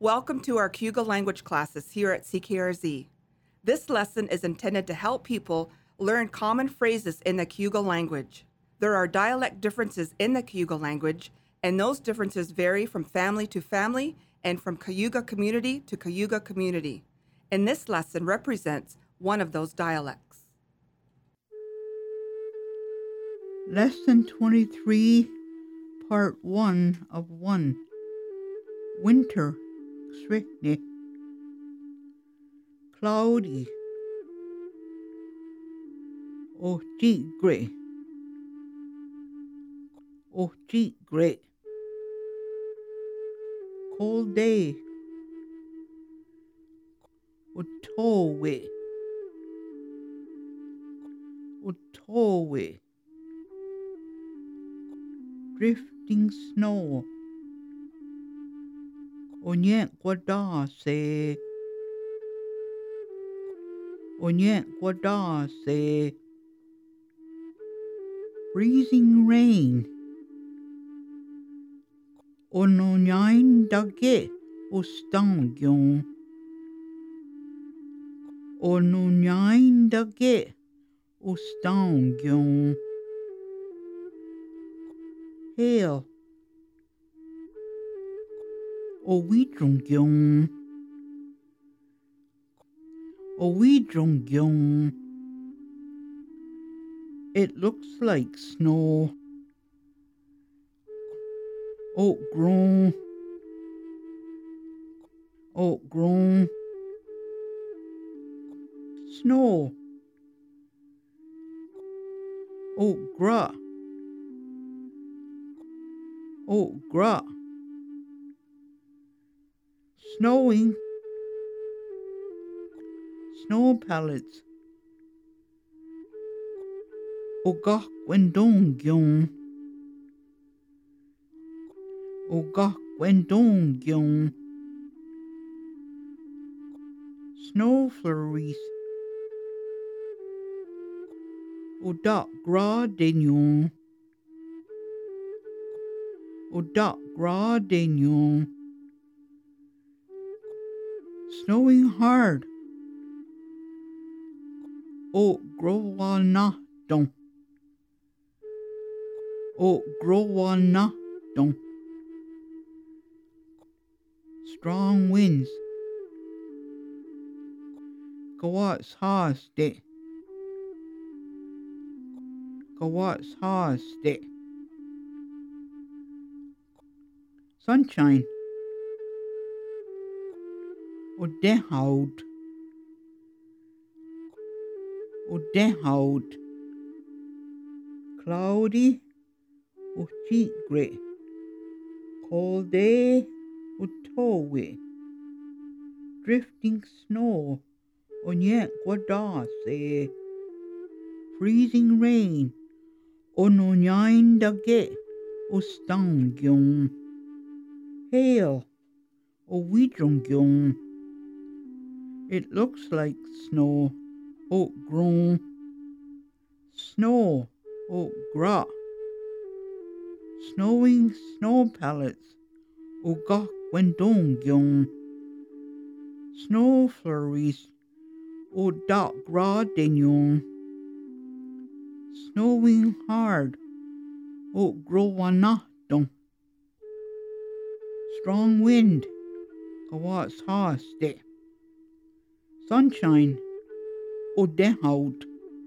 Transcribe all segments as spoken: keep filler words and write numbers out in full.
Welcome to our Cayuga language classes here at C K R Z. This lesson is intended to help people learn common phrases in the Cayuga language. There are dialect differences in the Cayuga language, and those differences vary from family to family and from Cayuga community to Cayuga community. And this lesson represents one of those dialects. Lesson twenty-three, Part one of one. Winter, Srikne. Cloudy. O tigre. O tigre. Cold day. O towe. O towe. Drifting snow. Onye guadase. Onye guadase. Freezing rain. Ononyain dage ostangyon. Ononyain dage ostangyon. Hail. Owidrongyon. Owidrongyon. It looks like snow. Outgrown. Outgrown. Snow. Outgra. Outgra. Snowing. Snow pellets. Ogak wendongyon. Ogak wendongyon. Snow flurries. Odak gra denyon. Odak gra denyon. Snowing hard. O growana don. O growana don. Strong winds. Gawats haste. Gawats haste. Sunshine. O dehoud. O dehoud. Cloudy. O tigre. Cold day. O towe. Drifting snow. Onye guadase. Freezing rain. Ononyain dage. Ostangyon. Hail. Owidrongyon. It looks like snow. Outgrown. Snow. Outgra. Snowing snow pellets. Ogak wendongyon. Snow flurries. Odak gra denyon. Snowing hard. Outgrowana don. Strong wind. Gawats haste. Sunshine. O dehoud.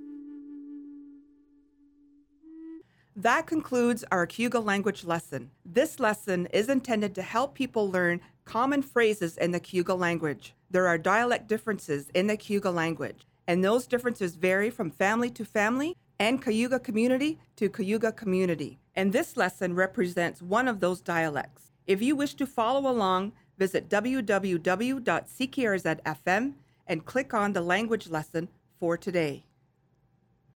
That concludes our Cayuga language lesson. This lesson is intended to help people learn common phrases in the Cayuga language. There are dialect differences in the Cayuga language, and those differences vary from family to family and Cayuga community to Cayuga community. And this lesson represents one of those dialects. If you wish to follow along, visit w w w dot c k r z f m and click on the language lesson for today.